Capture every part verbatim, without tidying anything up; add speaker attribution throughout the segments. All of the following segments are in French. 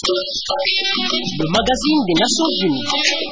Speaker 1: Le magazine des Nations Unies.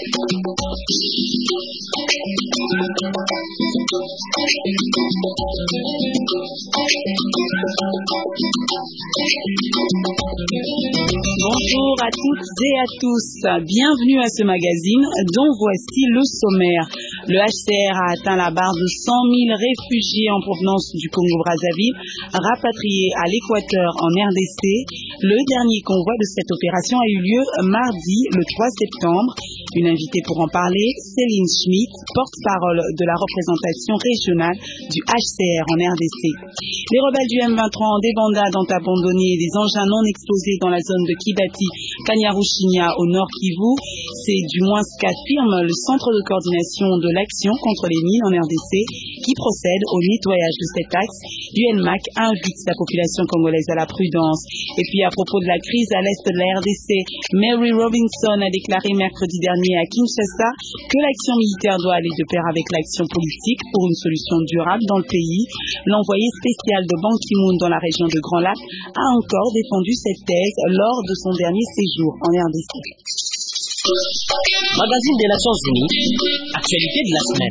Speaker 2: Bonjour à toutes et à tous, bienvenue à ce magazine dont voici le sommaire. Le H C R a atteint la barre de cent mille réfugiés en provenance du Congo-Brazzaville, rapatriés à l'Équateur en R D C. Le dernier convoi de cette opération a eu lieu mardi, le trois septembre. Une invitée pour en parler, Céline Schmitt, porte-parole de la représentation régionale du H C R en R D C. Les rebelles du M vingt-trois en débandade ont abandonné des engins non explosés dans la zone de Kibati, Kanyarushinya au nord Kivu. C'est du moins ce qu'affirme le Centre de coordination de l'action contre les mines en R D C qui procède au nettoyage de cet axe. Du N M A C invite la population congolaise à la prudence. Et puis à propos de la crise à l'est de la R D C, Mary Robinson a déclaré mercredi dernier à Kinshasa que l'action militaire doit aller de pair avec l'action politique pour une solution durable dans le pays. L'envoyé spécial de Ban Ki-moon dans la région de Grand Lac a encore défendu cette thèse lors de son dernier séjour en R D C.
Speaker 1: Magazine des Nations Unies, actualité de la semaine.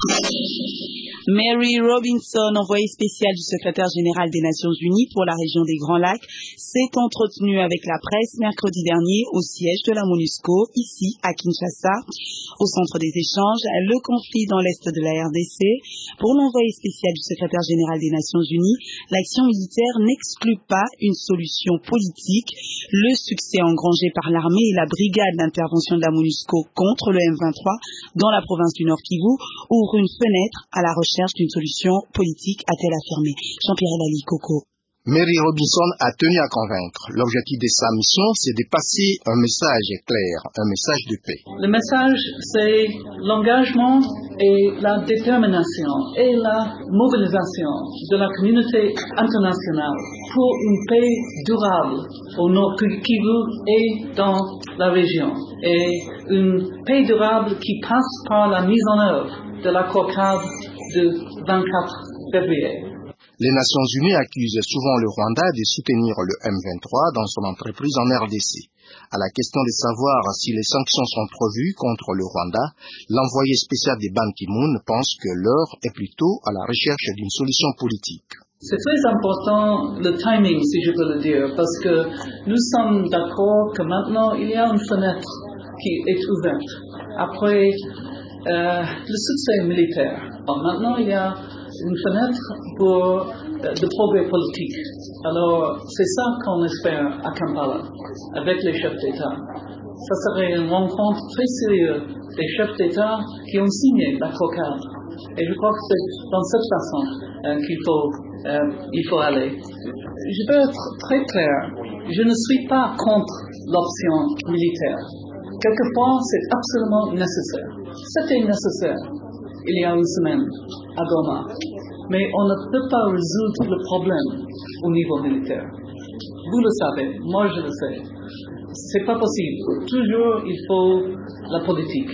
Speaker 2: Mary Robinson, envoyée spéciale du secrétaire général des Nations Unies pour la région des Grands Lacs, s'est entretenue avec la presse mercredi dernier au siège de la MONUSCO, ici à Kinshasa. Au centre des échanges, le conflit dans l'est de la R D C. Pour l'envoyé spécial du secrétaire général des Nations Unies, l'action militaire n'exclut pas une solution politique. Le succès engrangé par l'armée et la brigade d'intervention de la MONUSCO contre le M vingt-trois dans la province du Nord Kivu ouvre une fenêtre à la recherche d'une solution politique, a-t-elle affirmé. Jean-Pierre Lali, Coco.
Speaker 3: Mary Robinson a tenu à convaincre. L'objectif de sa mission, c'est de passer un message clair, un message de paix.
Speaker 4: Le message, c'est l'engagement et la détermination et la mobilisation de la communauté internationale pour une paix durable au nord Kivu et dans la région. Et une paix durable qui passe par la mise en œuvre de l'accord cadre de vingt-quatre février.
Speaker 3: Les Nations Unies accusent souvent le Rwanda de soutenir le M vingt-trois dans son entreprise en R D C. À la question de savoir si les sanctions sont prévues contre le Rwanda, l'envoyé spécial de Ban Ki-moon pense que l'heure est plutôt à la recherche d'une solution politique.
Speaker 4: C'est très important le timing, si je peux le dire, parce que nous sommes d'accord que maintenant il y a une fenêtre qui est ouverte après euh, le succès militaire. Alors maintenant il y a une fenêtre pour euh, de progrès politique. Alors, c'est ça qu'on espère à Kampala, avec les chefs d'État. Ça serait une rencontre très sérieuse des chefs d'État qui ont signé l'accord cadre. Et je crois que c'est dans cette façon euh, qu'il faut, euh, il faut aller. Je veux être très clair. Je ne suis pas contre l'option militaire. Quelquefois, c'est absolument nécessaire. C'était nécessaire il y a une semaine à Goma. Mais on ne peut pas résoudre le problème au niveau militaire. Vous le savez, moi je le sais. C'est pas possible. Toujours il faut la politique.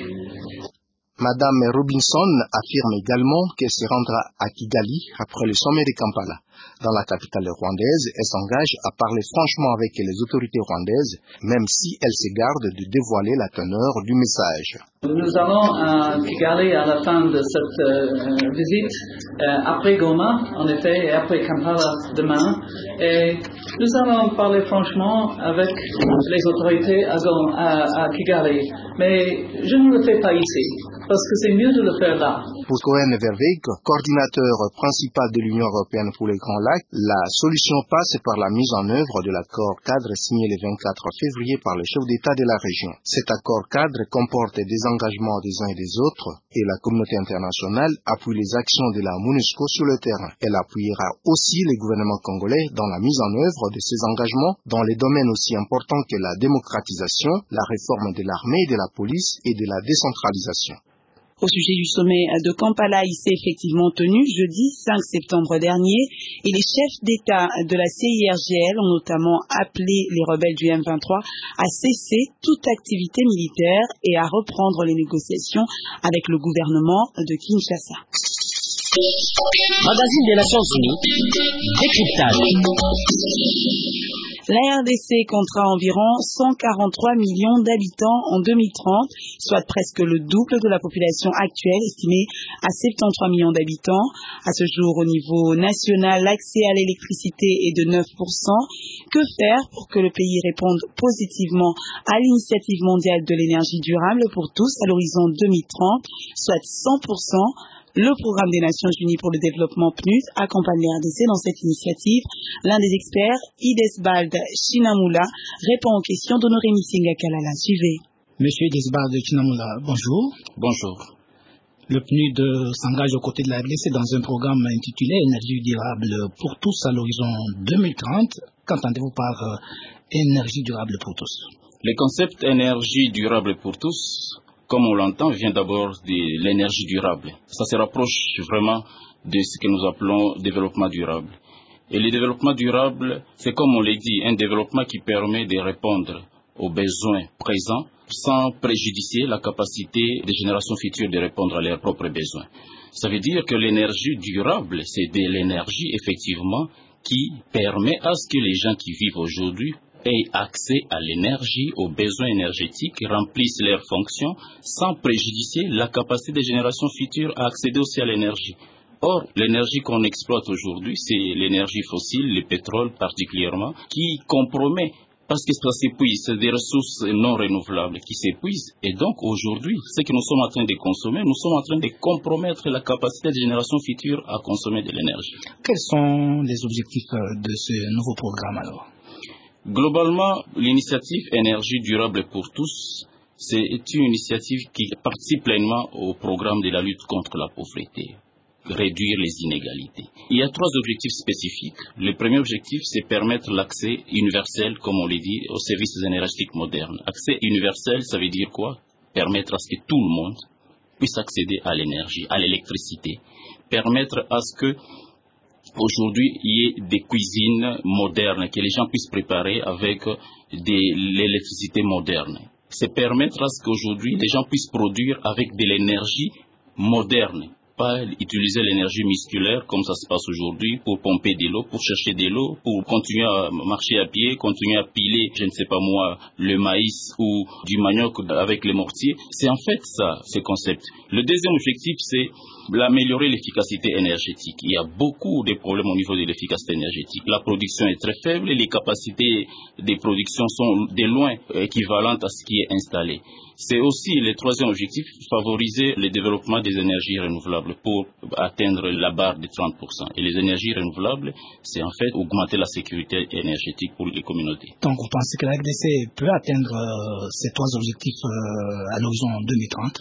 Speaker 3: Madame Robinson affirme également qu'elle se rendra à Kigali après le sommet de Kampala. Dans la capitale rwandaise, elle s'engage à parler franchement avec les autorités rwandaises, même si elle se garde de dévoiler la teneur du message.
Speaker 4: Nous allons à Kigali à la fin de cette euh, visite, euh, après Goma, en effet, et après Kampala demain. Et nous allons parler franchement avec les autorités à, Goma, à, à Kigali. Mais je ne le fais pas ici, parce que c'est mieux de le faire là.
Speaker 3: Pour Cohen Verveek, coordinateur principal de l'Union européenne pour les Grands Lacs, la solution passe par la mise en œuvre de l'accord cadre signé le vingt-quatre février par les chefs d'État de la région. Cet accord cadre comporte des engagements des uns et des autres et la communauté internationale appuie les actions de la MONUSCO sur le terrain. Elle appuiera aussi les gouvernements congolais dans la mise en œuvre de ces engagements dans les domaines aussi importants que la démocratisation, la réforme de l'armée et de la police et de la décentralisation.
Speaker 2: Au sujet du sommet de Kampala, il s'est effectivement tenu jeudi cinq septembre dernier et les chefs d'État de la C I R G L ont notamment appelé les rebelles du M vingt-trois à cesser toute activité militaire et à reprendre les négociations avec le gouvernement de Kinshasa.
Speaker 1: Magazine des Nations Unies, décryptage.
Speaker 2: La R D C comptera environ cent quarante-trois millions d'habitants en deux mille trente, soit presque le double de la population actuelle estimée à soixante-treize millions d'habitants. À ce jour, au niveau national, l'accès à l'électricité est de neuf pour cent. Que faire pour que le pays réponde positivement à l'initiative mondiale de l'énergie durable pour tous à l'horizon deux mille trente, soit cent pour cent? Le programme des Nations Unies pour le développement P N U D accompagne les R D C dans cette initiative. L'un des experts, Idesbald Chinamula, répond aux questions d'Honoré Misinga Kalala. Suivez.
Speaker 5: Monsieur Idesbald Chinamula, bonjour.
Speaker 6: Bonjour.
Speaker 5: Le P N U D s'engage aux côtés de la R D C dans un programme intitulé Énergie durable pour tous à l'horizon deux mille trente. Qu'entendez-vous par énergie durable pour tous?
Speaker 6: Le concept énergie durable pour tous, comme on l'entend, vient d'abord de l'énergie durable. Ça se rapproche vraiment de ce que nous appelons développement durable. Et le développement durable, c'est comme on l'a dit, un développement qui permet de répondre aux besoins présents sans préjudicer la capacité des générations futures de répondre à leurs propres besoins. Ça veut dire que l'énergie durable, c'est de l'énergie effectivement qui permet à ce que les gens qui vivent aujourd'hui aient accès à l'énergie, aux besoins énergétiques, remplissent leurs fonctions sans préjudicer la capacité des générations futures à accéder aussi à l'énergie. Or, l'énergie qu'on exploite aujourd'hui, c'est l'énergie fossile, le pétrole particulièrement, qui compromet parce que ça s'épuise, c'est des ressources non renouvelables qui s'épuisent. Et donc aujourd'hui, ce que nous sommes en train de consommer, nous sommes en train de compromettre la capacité des générations futures à consommer de l'énergie.
Speaker 5: Quels sont les objectifs de ce nouveau programme alors?
Speaker 6: Globalement, l'initiative Énergie durable pour tous, c'est une initiative qui participe pleinement au programme de la lutte contre la pauvreté, réduire les inégalités. Il y a trois objectifs spécifiques. Le premier objectif, c'est permettre l'accès universel, comme on l'a dit, aux services énergétiques modernes. Accès universel, ça veut dire quoi? Permettre à ce que tout le monde puisse accéder à l'énergie, à l'électricité. Permettre à ce que aujourd'hui, il y ait des cuisines modernes que les gens puissent préparer avec de l'électricité moderne. C'est permettre à ce qu'aujourd'hui, les gens puissent produire avec de l'énergie moderne. Pas utiliser l'énergie musculaire comme ça se passe aujourd'hui pour pomper de l'eau, pour chercher de l'eau, pour continuer à marcher à pied, continuer à piler, je ne sais pas moi, le maïs ou du manioc avec les mortiers. C'est en fait ça, ce concept. Le deuxième objectif, c'est d'améliorer l'efficacité énergétique. Il y a beaucoup de problèmes au niveau de l'efficacité énergétique. La production est très faible et les capacités de production sont de loin équivalentes à ce qui est installé. C'est aussi le troisième objectif, favoriser le développement des énergies renouvelables pour atteindre la barre de trente pour cent. Et les énergies renouvelables, c'est en fait augmenter la sécurité énergétique pour les communautés.
Speaker 5: Donc vous pensez que la R D C peut atteindre euh, ces trois objectifs euh, à l'horizon deux mille trente?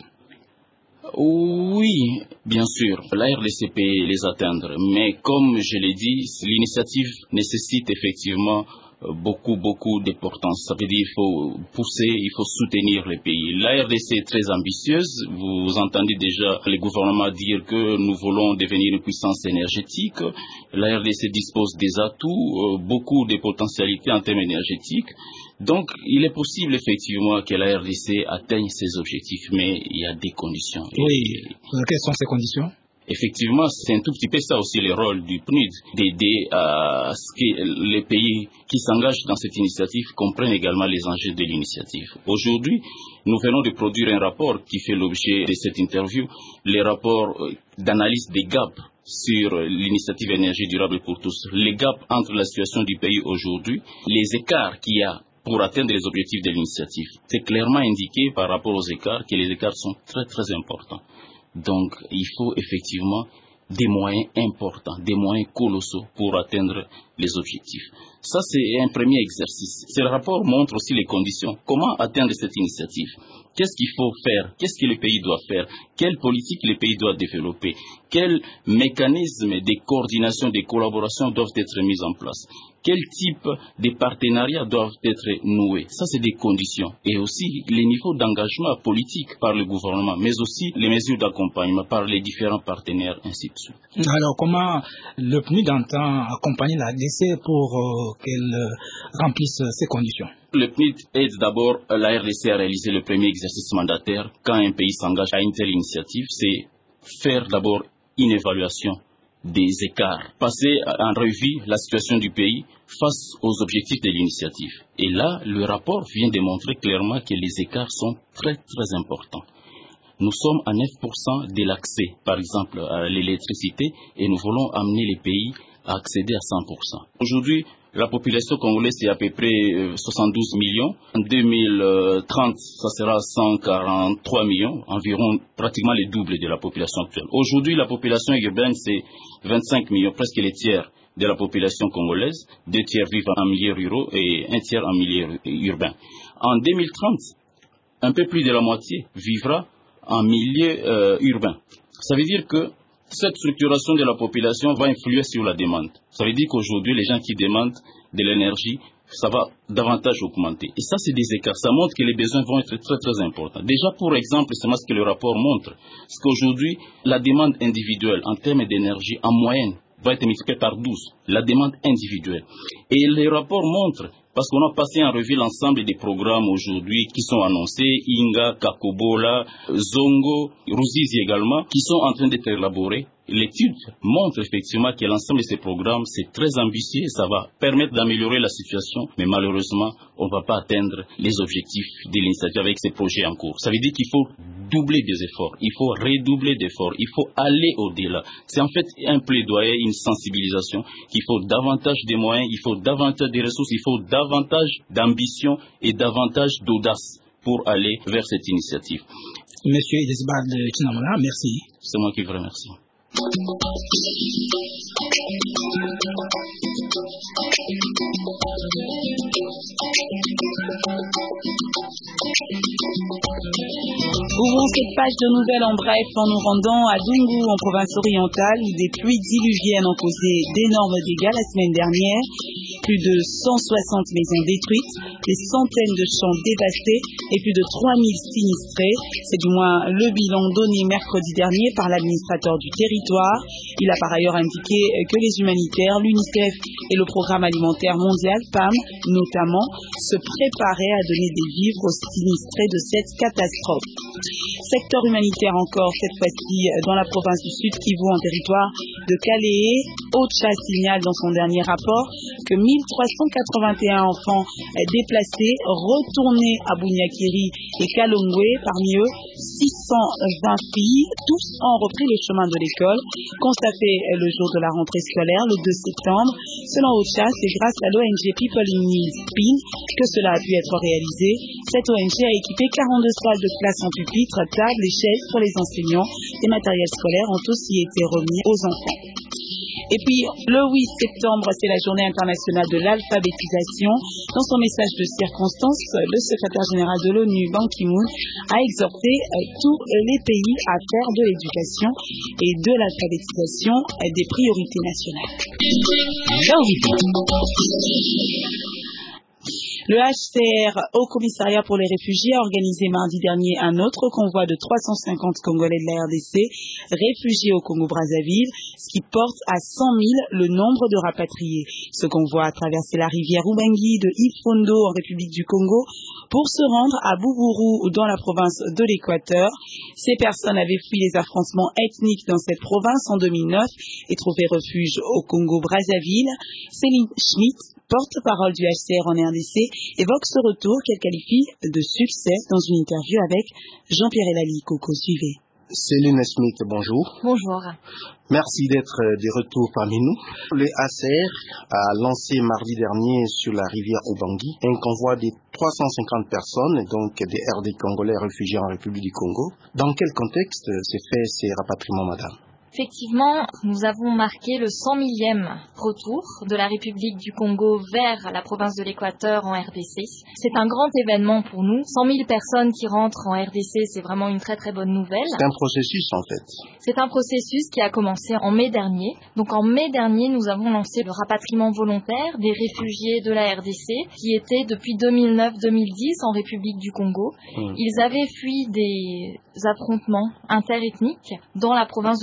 Speaker 6: Oui, bien sûr, la R D C peut les atteindre. Mais comme je l'ai dit, l'initiative nécessite effectivement beaucoup, beaucoup d'importance. Ça veut dire qu'il faut pousser, il faut soutenir les pays. La R D C est très ambitieuse. Vous entendez déjà le gouvernement dire que nous voulons devenir une puissance énergétique. La R D C dispose des atouts, beaucoup de potentialités en termes énergétiques. Donc, il est possible effectivement que la R D C atteigne ses objectifs, mais il y a des conditions.
Speaker 5: Oui, quelles sont ces conditions?
Speaker 6: Effectivement, c'est un tout petit peu ça aussi le rôle du P N U D, d'aider à ce que les pays qui s'engagent dans cette initiative comprennent également les enjeux de l'initiative. Aujourd'hui, nous venons de produire un rapport qui fait l'objet de cette interview, le rapport d'analyse des gaps sur l'initiative énergie durable pour tous. Les gaps entre la situation du pays aujourd'hui, les écarts qu'il y a pour atteindre les objectifs de l'initiative. C'est clairement indiqué par rapport aux écarts que les écarts sont très très importants. Donc, il faut effectivement des moyens importants, des moyens colossaux pour atteindre les objectifs. Ça, c'est un premier exercice. Ce rapport montre aussi les conditions. Comment atteindre cette initiative? Qu'est-ce qu'il faut faire? Qu'est-ce que le pays doit faire? Quelle politique le pays doit développer? Quels mécanismes de coordination, de collaboration doivent être mis en place? Quel type de partenariats doivent être noués? Ça, c'est des conditions. Et aussi, les niveaux d'engagement politique par le gouvernement, mais aussi les mesures d'accompagnement par les différents partenaires, ainsi de suite.
Speaker 5: Alors, comment le P N U D entend accompagner la R D C pour euh, qu'elle euh, remplisse ces conditions?
Speaker 6: Le P N U D aide d'abord la R D C à réaliser le premier exercice mandataire. Quand un pays s'engage à une telle initiative, c'est faire d'abord une évaluation des écarts, passer en revue la situation du pays face aux objectifs de l'initiative. Et là, le rapport vient démontrer clairement que les écarts sont très très importants. Nous sommes à neuf pour cent de l'accès, par exemple, à l'électricité, et nous voulons amener les pays à accéder à cent pour cent. Aujourd'hui, la population congolaise est à peu près soixante-douze millions. En deux mille trente, ça sera cent quarante-trois millions, environ pratiquement le double de la population actuelle. Aujourd'hui, la population urbaine, c'est vingt-cinq millions, presque les tiers de la population congolaise. Deux tiers vivent en milieu rural et un tiers en milieu urbain. En deux mille trente, un peu plus de la moitié vivra en milieu euh, urbain. Ça veut dire que cette structuration de la population va influer sur la demande. Ça veut dire qu'aujourd'hui, les gens qui demandent de l'énergie, ça va davantage augmenter. Et ça, c'est des écarts. Ça montre que les besoins vont être très, très importants. Déjà, pour exemple, c'est ce que le rapport montre. C'est qu'aujourd'hui, la demande individuelle en termes d'énergie, en moyenne, va être multipliée par douze. La demande individuelle. Et le rapport montre, parce qu'on a passé en revue l'ensemble des programmes aujourd'hui qui sont annoncés, Inga, Kakobola, Zongo, Ruzizi également, qui sont en train d'être élaborés. L'étude montre effectivement que l'ensemble de ces programmes, c'est très ambitieux, ça va permettre d'améliorer la situation, mais malheureusement, on ne va pas atteindre les objectifs de l'initiative avec ces projets en cours. Ça veut dire qu'il faut doubler des efforts, il faut redoubler d'efforts, il faut aller au-delà. C'est en fait un plaidoyer, une sensibilisation, qu'il faut davantage de moyens, il faut davantage de ressources, il faut davantage d'ambition et davantage d'audace pour aller vers cette initiative.
Speaker 5: Monsieur Idesbad Kinamala, merci.
Speaker 6: C'est moi qui vous remercie.
Speaker 2: Ouvrons cette page de nouvelles en bref en nous rendant à Dungu en province orientale où des pluies diluviennes ont causé d'énormes dégâts la semaine dernière. Plus de cent soixante maisons détruites, des centaines de champs dévastés et plus de trois mille sinistrés. C'est du moins le bilan donné mercredi dernier par l'administrateur du territoire. Il a par ailleurs indiqué que les humanitaires, l'UNICEF et le Programme alimentaire mondial, P A M notamment, se préparaient à donner des vivres aux sinistrés de cette catastrophe. Secteur humanitaire encore, cette fois-ci dans la province du Sud Kivu en territoire de Kalehe. OCHA signale dans son dernier rapport que mille trois cent quatre-vingt-un enfants déplacés, retournés à Bunyakiri et Kalongwe, parmi eux six cent vingt filles, tous ont repris le chemin de l'école, constaté le jour de la rentrée scolaire, le deux septembre. Selon OCHA, c'est grâce à l'O N G People in Need, P I N, que cela a pu être réalisé. Cette O N G a équipé quarante-deux salles de classe en pupitre, tables et chaises pour les enseignants. Les matériels scolaires ont aussi été remis aux enfants. Et puis, le huit septembre, c'est la journée internationale de l'alphabétisation. Dans son message de circonstance, le secrétaire général de l'ONU, Ban Ki-moon, a exhorté tous les pays à faire de l'éducation et de l'alphabétisation des priorités nationales. Le H C R, Haut Commissariat pour les réfugiés, a organisé mardi dernier un autre convoi de trois cent cinquante Congolais de la R D C réfugiés au Congo-Brazzaville, ce qui porte à cent mille le nombre de rapatriés. Ce convoi a traversé la rivière Ubangi de Ifondo en République du Congo pour se rendre à Boubourou dans la province de l'Équateur. Ces personnes avaient fui les affrontements ethniques dans cette province en deux mille neuf et trouvé refuge au Congo-Brazzaville. Céline Schmitt, porte-parole du H C R en R D C, évoque ce retour qu'elle qualifie de succès dans une interview avec Jean-Pierre Elali. Coco, suivez.
Speaker 3: Céline Smith, bonjour.
Speaker 7: Bonjour.
Speaker 3: Merci d'être de retour parmi nous. Le H C R a lancé mardi dernier sur la rivière Ubangi un convoi de trois cent cinquante personnes, donc des R D congolais réfugiés en République du Congo. Dans quel contexte s'est fait ces rapatriements, madame?
Speaker 7: Effectivement, nous avons marqué le cent millième retour de la République du Congo vers la province de l'Équateur en R D C. C'est un grand événement pour nous. cent mille personnes qui rentrent en R D C, c'est vraiment une très très bonne nouvelle.
Speaker 3: C'est un processus en fait.
Speaker 7: C'est un processus qui a commencé en mai dernier. Donc en mai dernier, nous avons lancé le rapatriement volontaire des réfugiés de la R D C qui étaient depuis deux mille neuf deux mille dix en République du Congo. Mmh. Ils avaient fui des affrontements interethniques dans la province de l'Équateur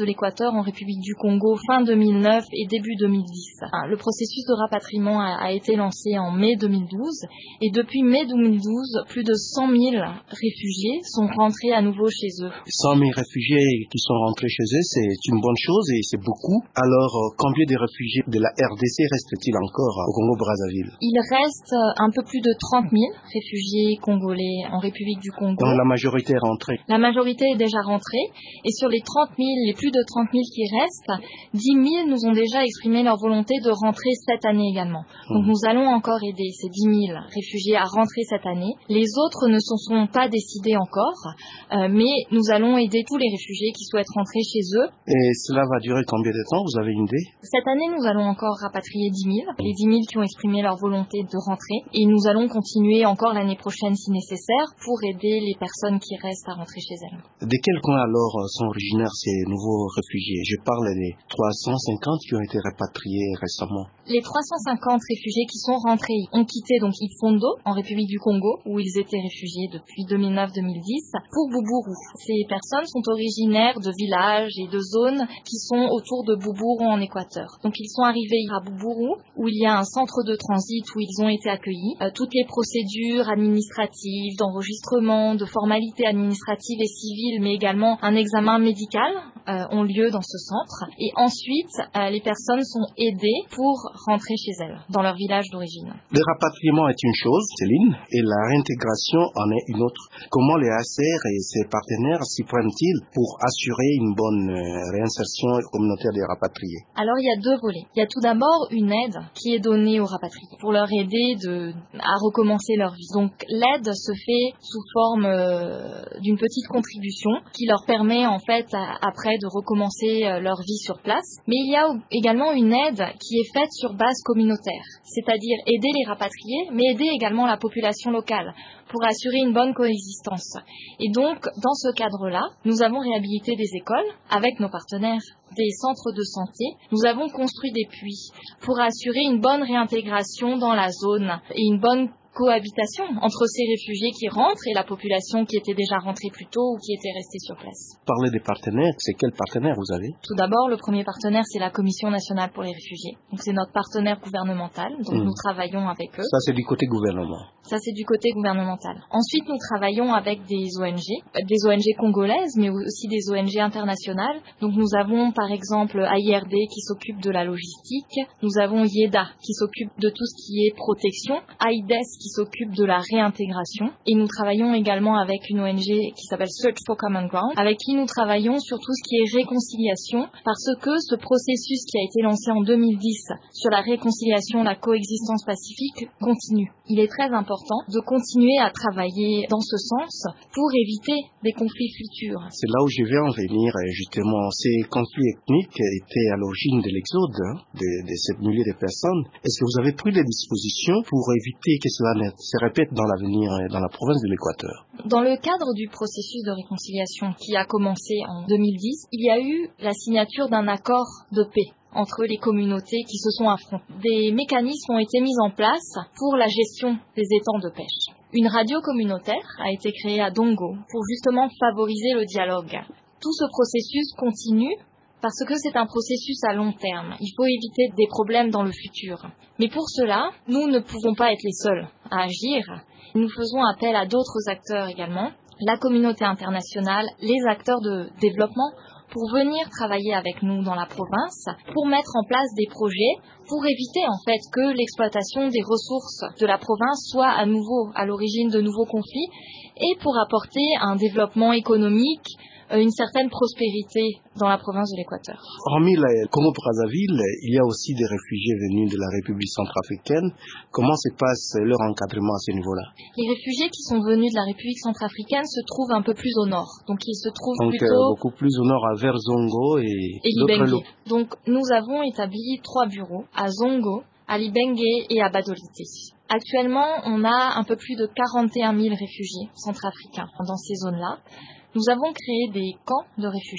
Speaker 7: l'Équateur en République du Congo fin deux mille neuf et début deux mille dix. Le processus de rapatriement a, a été lancé en mai deux mille douze et depuis mai deux mille douze, plus de cent mille réfugiés sont rentrés à nouveau chez eux.
Speaker 3: cent mille réfugiés qui sont rentrés chez eux, c'est une bonne chose et c'est beaucoup. Alors, combien de réfugiés de la R D C restent-ils encore au Congo-Brazzaville?
Speaker 7: Il reste un peu plus de trente mille réfugiés congolais en République du Congo.
Speaker 3: Donc la majorité est rentrée.
Speaker 7: La majorité est déjà rentrée et sur les trente mille, les plus de trente mille qui restent, dix mille nous ont déjà exprimé leur volonté de rentrer cette année également. Donc mmh. nous allons encore aider ces dix mille réfugiés à rentrer cette année. Les autres ne se sont pas décidés encore, euh, mais nous allons aider tous les réfugiés qui souhaitent rentrer chez eux.
Speaker 3: Et cela va durer combien de temps? Vous avez une idée?
Speaker 7: Cette année, nous allons encore rapatrier dix mille, les dix mille qui ont exprimé leur volonté de rentrer. Et nous allons continuer encore l'année prochaine si nécessaire pour aider les personnes qui restent à rentrer chez elles.
Speaker 3: De quel coin alors sont originaires ces nouveaux réfugiés? Je parle des trois cent cinquante qui ont été rapatriés récemment.
Speaker 7: Les trois cent cinquante réfugiés qui sont rentrés ont quitté donc Ifondo en République du Congo où ils étaient réfugiés depuis deux mille neuf deux mille dix pour Boubourou. Ces personnes sont originaires de villages et de zones qui sont autour de Boubourou en Équateur. Donc ils sont arrivés à Boubourou où il y a un centre de transit où ils ont été accueillis. Euh, toutes les procédures administratives, d'enregistrement, de formalités administratives et civiles mais également un examen médical euh, ont lieu dans ce centre. Et ensuite, euh, les personnes sont aidées pour rentrer chez elles, dans leur village d'origine.
Speaker 3: Le rapatriement est une chose, Céline, et la réintégration en est une autre. Comment les A C R et ses partenaires s'y prennent-ils pour assurer une bonne réinsertion communautaire des rapatriés?
Speaker 7: Alors, il y a deux volets. Il y a tout d'abord une aide qui est donnée aux rapatriés pour leur aider de, à recommencer leur vie. Donc, l'aide se fait sous forme euh, d'une petite contribution qui leur permet en fait à, après de recommencer euh, leur vie sur place. Mais il y a également une aide qui est faite sur base communautaire, c'est-à-dire aider les rapatriés, mais aider également la population locale pour assurer une bonne coexistence. Et donc, dans ce cadre-là, nous avons réhabilité des écoles avec nos partenaires, des centres de santé. Nous avons construit des puits pour assurer une bonne réintégration dans la zone et une bonne cohabitation entre ces réfugiés qui rentrent et la population qui était déjà rentrée plus tôt ou qui était restée sur place.
Speaker 3: Parlez des partenaires, c'est quels partenaires vous avez?
Speaker 7: Tout d'abord, le premier partenaire, c'est la Commission nationale pour les réfugiés. Donc c'est notre partenaire gouvernemental, donc mmh. nous travaillons avec eux.
Speaker 3: Ça c'est du côté gouvernement.
Speaker 7: Ça c'est du côté gouvernemental. Ensuite, nous travaillons avec des O N G, des O N G congolaises, mais aussi des O N G internationales. Donc nous avons par exemple A I R D qui s'occupe de la logistique, nous avons I E D A qui s'occupe de tout ce qui est protection, A I D E S qui s'occupe de la réintégration et nous travaillons également avec une O N G qui s'appelle Search for Common Ground avec qui nous travaillons sur tout ce qui est réconciliation parce que ce processus qui a été lancé en deux mille dix sur la réconciliation, la coexistence pacifique continue. Il est très important de continuer à travailler dans ce sens pour éviter des conflits futurs.
Speaker 3: C'est là où je vais en venir justement. Ces conflits ethniques étaient à l'origine de l'exode hein, de, de ces milliers de personnes. Est-ce que vous avez pris des dispositions pour éviter que cela se répète dans l'avenir dans la province de l'Équateur?
Speaker 7: Dans le cadre du processus de réconciliation qui a commencé en deux mille dix, il y a eu la signature d'un accord de paix entre les communautés qui se sont affrontées. Des mécanismes ont été mis en place pour la gestion des étangs de pêche. Une radio communautaire a été créée à Dongo pour justement favoriser le dialogue. Tout ce processus continue parce que c'est un processus à long terme. Il faut éviter des problèmes dans le futur. Mais pour cela, nous ne pouvons pas être les seuls à agir. Nous faisons appel à d'autres acteurs également, la communauté internationale, les acteurs de développement, pour venir travailler avec nous dans la province, pour mettre en place des projets, pour éviter en fait que l'exploitation des ressources de la province soit à nouveau à l'origine de nouveaux conflits et pour apporter un développement économique, une certaine prospérité dans la province de l'Équateur.
Speaker 3: Hormis le Congo-Brazzaville, il y a aussi des réfugiés venus de la République centrafricaine. Comment se passe leur encadrement à ce niveau-là?
Speaker 7: Les réfugiés qui sont venus de la République centrafricaine se trouvent un peu plus au nord. Donc ils se trouvent
Speaker 3: Donc,
Speaker 7: plutôt...
Speaker 3: Euh, beaucoup plus au nord vers Zongo et,
Speaker 7: et Libenge. Donc nous avons établi trois bureaux à Zongo, à Libenge et à Badolite. Actuellement, on a un peu plus de quarante et un mille réfugiés centrafricains dans ces zones-là. Nous avons créé des camps de réfugiés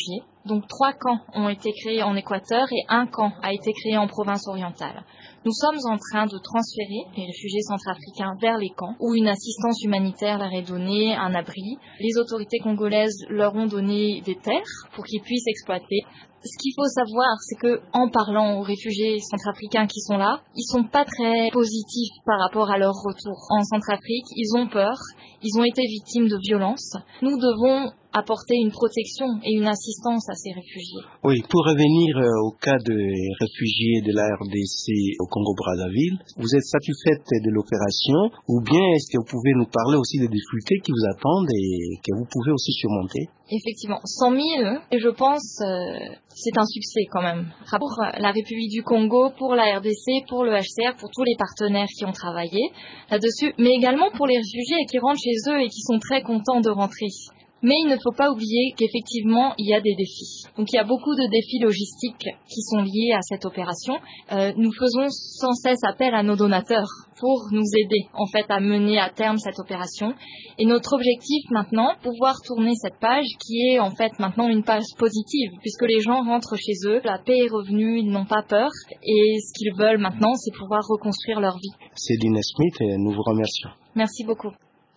Speaker 7: Donc trois camps ont été créés en Équateur et un camp a été créé en province orientale. Nous sommes en train de transférer les réfugiés centrafricains vers les camps où une assistance humanitaire leur est donnée, un abri. Les autorités congolaises leur ont donné des terres pour qu'ils puissent exploiter. Ce qu'il faut savoir, c'est que en parlant aux réfugiés centrafricains qui sont là, ils sont pas très positifs par rapport à leur retour en Centrafrique. Ils ont peur, ils ont été victimes de violences. Nous devons apporter une protection et une assistance à ces réfugiés.
Speaker 3: Oui, pour revenir euh, au cas des réfugiés de la R D C au Congo-Brazzaville, vous êtes satisfaite de l'opération ou bien est-ce que vous pouvez nous parler aussi des difficultés qui vous attendent et que vous pouvez aussi surmonter?
Speaker 7: Effectivement, cent mille, et je pense euh, c'est un succès quand même. Pour la République du Congo, pour la R D C, pour le H C R, pour tous les partenaires qui ont travaillé là-dessus, mais également pour les réfugiés qui rentrent chez eux et qui sont très contents de rentrer. Mais il ne faut pas oublier qu'effectivement, il y a des défis. Donc il y a beaucoup de défis logistiques qui sont liés à cette opération. Euh, nous faisons sans cesse appel à nos donateurs pour nous aider en fait à mener à terme cette opération. Et notre objectif maintenant, pouvoir tourner cette page qui est en fait maintenant une page positive, puisque les gens rentrent chez eux, la paix est revenue, ils n'ont pas peur, et ce qu'ils veulent maintenant, c'est pouvoir reconstruire leur vie.
Speaker 3: Céline Smith, nous vous remercions.
Speaker 7: Merci beaucoup.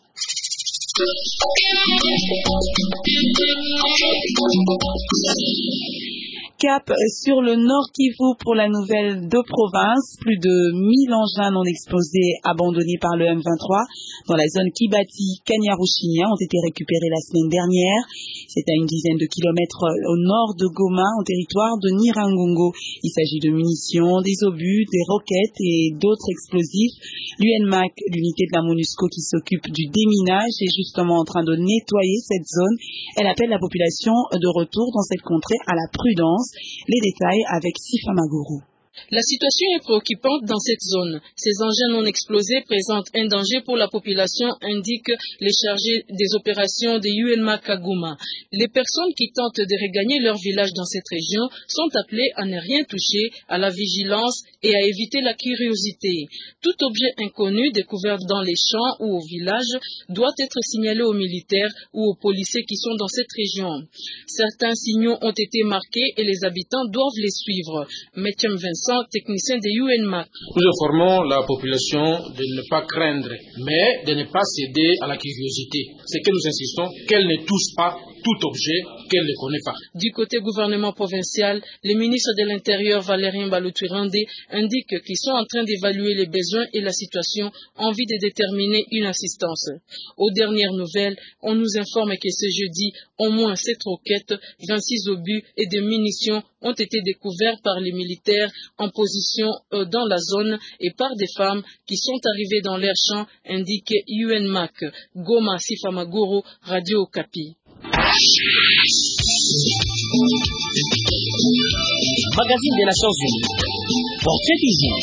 Speaker 2: Cap sur le Nord Kivu pour la nouvelle de province. Plus de mille engins non explosés abandonnés par le M vingt-trois dans la zone Kibati Kanyaruchinya ont été récupérés la semaine dernière. C'est à une dizaine de kilomètres au nord de Goma, en territoire de Nirangongo. Il s'agit de munitions, des obus, des roquettes et d'autres explosifs. L'U N M A C, l'unité de la MONUSCO qui s'occupe du déminage, est justement en train de nettoyer cette zone. Elle appelle la population de retour dans cette contrée à la prudence. Les détails avec Sifa Maguru.
Speaker 8: La situation est préoccupante dans cette zone. Ces engins non explosés présentent un danger pour la population, indiquent les chargés des opérations de U N M A C à Goma. Les personnes qui tentent de regagner leur village dans cette région sont appelées à ne rien toucher, à la vigilance et à éviter la curiosité. Tout objet inconnu découvert dans les champs ou au village doit être signalé aux militaires ou aux policiers qui sont dans cette région. Certains signaux ont été marqués et les habitants doivent les suivre. Mathieu Vincent, technicien de U N M A C.
Speaker 9: Nous informons la population de ne pas craindre, mais de ne pas céder à la curiosité. C'est que nous insistons qu'elle ne touche pas tout objet qu'elle ne connaît pas.
Speaker 8: Du côté gouvernement provincial, le ministre de l'Intérieur Valérien Baluturande indique qu'ils sont en train d'évaluer les besoins et la situation en vue de déterminer une assistance. Aux dernières nouvelles, on nous informe que ce jeudi, au moins sept roquettes, vingt-six obus et des munitions ont été découverts par les militaires en position euh, dans la zone et par des femmes qui sont arrivées dans leurs champs, indique U N M A C. Goma Sifa Maguru, Radio Okapi.
Speaker 1: Magazine des Nations Unies. Portrait du jour.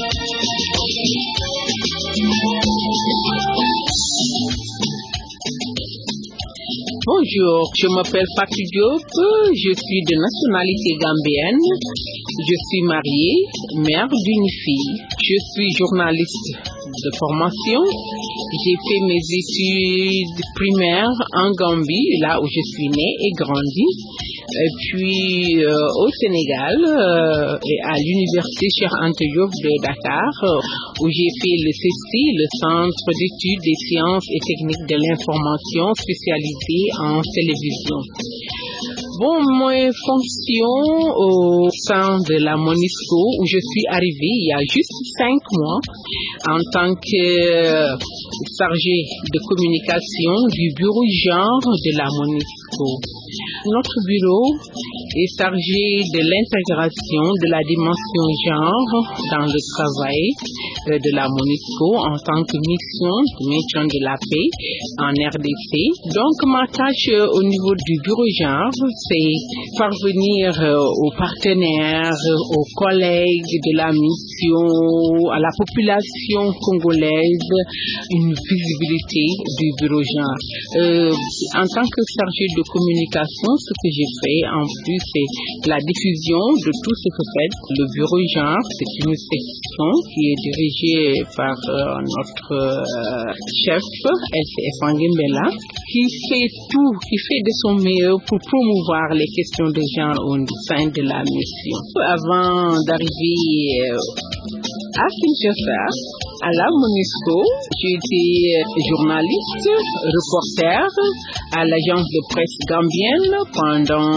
Speaker 10: Bonjour, je m'appelle Fatou Diop, je suis de nationalité gambienne, je suis mariée, mère d'une fille, je suis journaliste de formation, j'ai fait mes études primaires en Gambie, là où je suis née et grandie, et puis euh, au Sénégal, euh, et à l'université Cheikh Anta Diop de Dakar, euh, où j'ai fait le C E S T I, le Centre d'études des sciences et techniques de l'information spécialisé en télévision. Bon, mes fonctions au sein de la MONUSCO, où je suis arrivée il y a juste cinq mois, en tant que chargée de communication du bureau genre de la MONUSCO. Notre bureau est chargé de l'intégration de la dimension genre dans le travail de la MONUSCO en tant que mission de maintien de la paix en R D C. Donc, ma tâche au niveau du bureau genre, c'est parvenir aux partenaires, aux collègues de la mission, à la population congolaise, une visibilité du bureau genre. Euh, en tant que chargé de communication, ce que j'ai fait en plus, c'est la diffusion de tout ce que fait le bureau genre. C'est une section qui est dirigée dirigée par euh, notre euh, chef, L C F Anguimbela, qui fait tout, qui fait de son meilleur pour promouvoir les questions de genre au sein de la mission. Avant d'arriver euh, à Kinshasa, à la MONUSCO, j'ai été journaliste, reporter à l'agence de presse gambienne pendant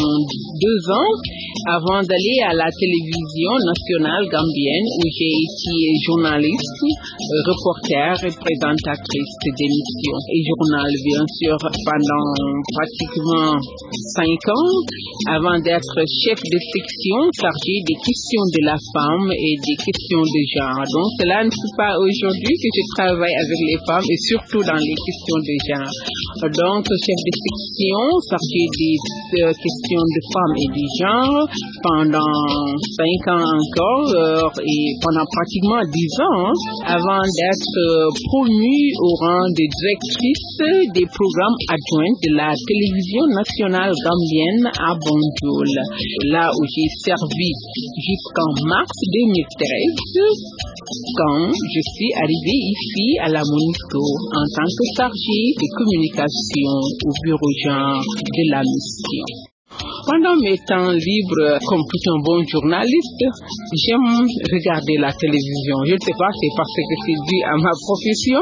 Speaker 10: deux ans, avant d'aller à la télévision nationale gambienne où j'ai été journaliste, reporter et présentatrice d'émissions et journal bien sûr pendant pratiquement cinq ans, avant d'être chef de section chargé des questions de la femme et des questions de genre. Donc cela ne fait pas aujourd'hui que je travaille avec les femmes et surtout dans les questions de genre. Donc chef de section chargé des euh, questions de femmes et du genre pendant cinq ans encore euh, et pendant pratiquement dix ans avant d'être euh, promue au rang de directrice des programmes adjointes de la télévision nationale gambienne à Banjul, là où j'ai servi jusqu'en mars deux mille treize quand je suis arrivée ici à la MONUSCO en tant que chargée de communication au bureau genre de la mission. Pendant mes temps libres, comme tout un bon journaliste, j'aime regarder la télévision. Je ne sais pas, c'est parce que c'est dû à ma profession,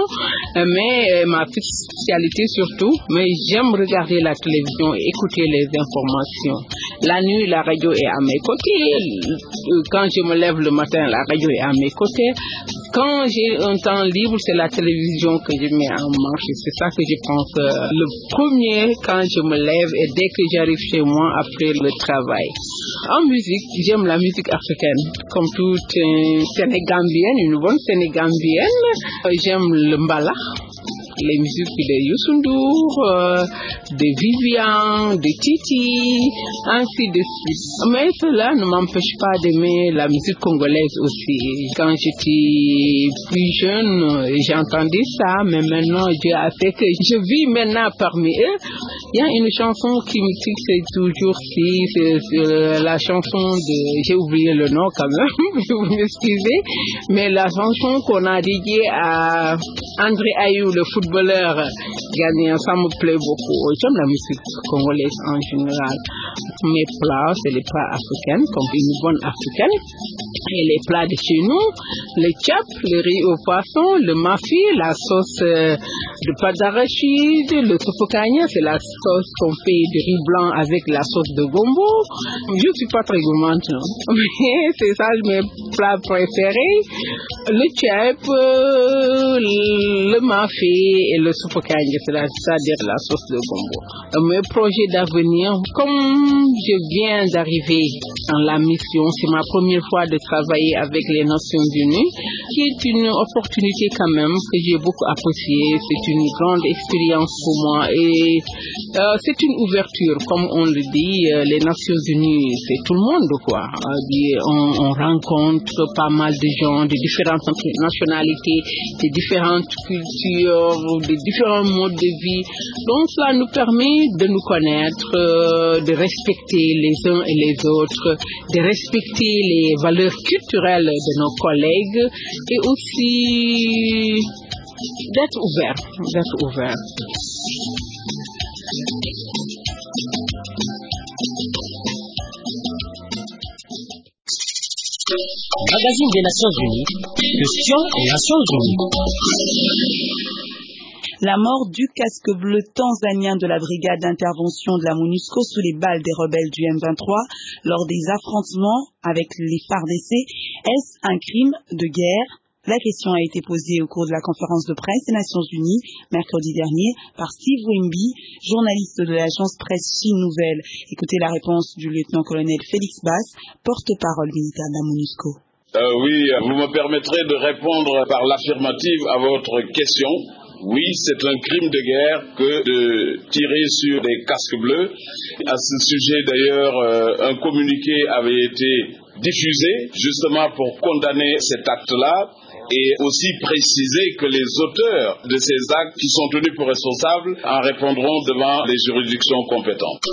Speaker 10: mais ma spécialité surtout. Mais j'aime regarder la télévision et écouter les informations. La nuit, la radio est à mes côtés. Quand je me lève le matin, la radio est à mes côtés. Quand j'ai un temps libre, c'est la télévision que je mets en marche. C'est ça que je pense euh, le premier quand je me lève et dès que j'arrive chez moi après le travail. En musique, j'aime la musique africaine. Comme toute une Sénégambienne, une bonne Sénégambienne, j'aime le mbala. Les musiques de Youssou N'Dour, euh, de Vivian, de Titi, ainsi de suite. Mais cela ne m'empêche pas d'aimer la musique congolaise aussi. Quand j'étais plus jeune, j'entendais ça, mais maintenant, Dieu a fait que je vis maintenant parmi eux. Il y a une chanson qui me fixe toujours, si, c'est, c'est la chanson de, j'ai oublié le nom quand même, vous m'excusez, mais la chanson qu'on a dédiée à André Ayou, le footballeur ghanéen, ça me plaît beaucoup. J'aime la musique congolaise en général. Mes plats, c'est les plats africains, comme une bonne africaine. Et les plats de chez nous, le tchap, le riz au poisson, le mafi, la sauce euh, de pâte d'arachide, le tofokanya, c'est la sauce qu'on fait de riz blanc avec la sauce de gombo. Je ne suis pas très gourmande, non? Mais c'est ça mes plats préférés. Le tchap, euh, le mafi et le tofokanya, c'est-à-dire la sauce de gombo. Mes projets d'avenir, comme je viens d'arriver dans la mission, c'est ma première fois de travailler avec les Nations Unies, qui est une opportunité quand même que j'ai beaucoup appréciée. C'est une grande expérience pour moi et euh, c'est une ouverture, comme on le dit, euh, les Nations Unies, c'est tout le monde quoi. On, on rencontre pas mal de gens de différentes nationalités, de différentes cultures, de différents modes de vie. Donc cela nous permet de nous connaître, euh, de respecter les uns et les autres, de respecter les valeurs culturelles de nos collègues et aussi d'être ouvert, d'être ouvert.
Speaker 1: Magazine des Nations Unies, questions des Nations Unies.
Speaker 2: La mort du casque bleu tanzanien de la brigade d'intervention de la MONUSCO sous les balles des rebelles du M vingt-trois lors des affrontements avec les F A R D C, est-ce un crime de guerre? La question a été posée au cours de la conférence de presse des Nations Unies mercredi dernier par Steve Wimby, journaliste de l'agence presse Chine Nouvelle. Écoutez la réponse du lieutenant-colonel Félix Basse, porte-parole militaire de la MONUSCO.
Speaker 11: Euh, oui, vous me permettrez de répondre par l'affirmative à votre question. Oui, c'est un crime de guerre que de tirer sur des casques bleus. À ce sujet, d'ailleurs, euh, un communiqué avait été diffusé justement pour condamner cet acte-là et aussi préciser que les auteurs de ces actes qui sont tenus pour responsables en répondront devant les juridictions compétentes.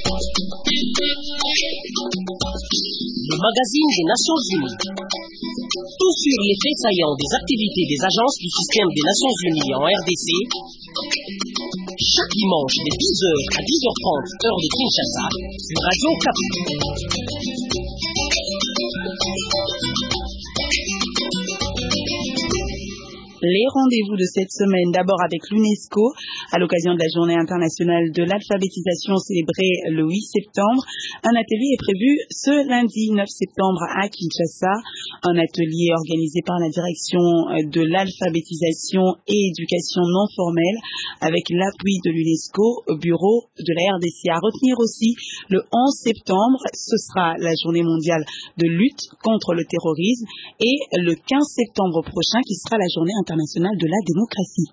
Speaker 1: Le magazine des Nations Unies. Tout sur les faits saillants des activités des agences du système des Nations Unies en R D C. Chaque dimanche de dix heures à dix heures trente, heure de Kinshasa, sur Radio Okapi.
Speaker 2: Les rendez-vous de cette semaine, d'abord avec l'UNESCO, à l'occasion de la Journée internationale de l'alphabétisation célébrée le huit septembre. Un atelier est prévu ce lundi neuf septembre à Kinshasa. Un atelier organisé par la direction de l'alphabétisation et éducation non formelle avec l'appui de l'UNESCO au bureau de la R D C. À retenir aussi, le onze septembre, ce sera la Journée mondiale de lutte contre le terrorisme et le quinze septembre prochain qui sera la Journée internationale internationale de la démocratie.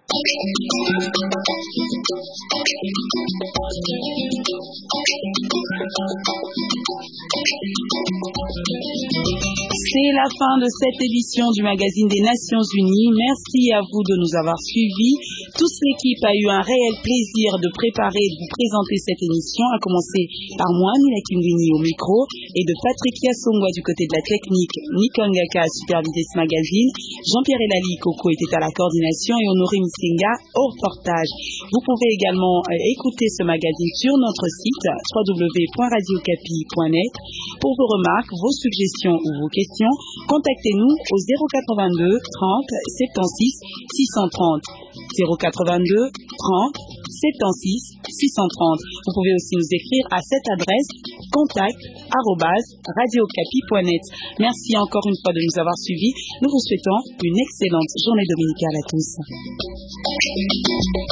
Speaker 2: C'est la fin de cette édition du magazine des Nations Unies. Merci à vous de nous avoir suivis. Toute l'équipe a eu un réel plaisir de préparer et de vous présenter cette émission, à commencer par moi, Nila Kimbini au micro, et de Patrick Yassongwa du côté de la technique. Nicole Ngaka a supervisé ce magazine. Jean-Pierre Elali Coco était à la coordination et Honoré Msenga au reportage. Vous pouvez également euh, écouter ce magazine sur notre site w w w point radio okapi point net. Pour vos remarques, vos suggestions ou vos questions, contactez-nous au zéro quatre-vingt-deux trente soixante-seize six cent trente. zéro quatre-vingt-deux trente soixante-seize six cent trente. Vous pouvez aussi nous écrire à cette adresse contact arobase radio okapi point net. Merci encore une fois de nous avoir suivis. Nous vous souhaitons une excellente journée dominicale à tous.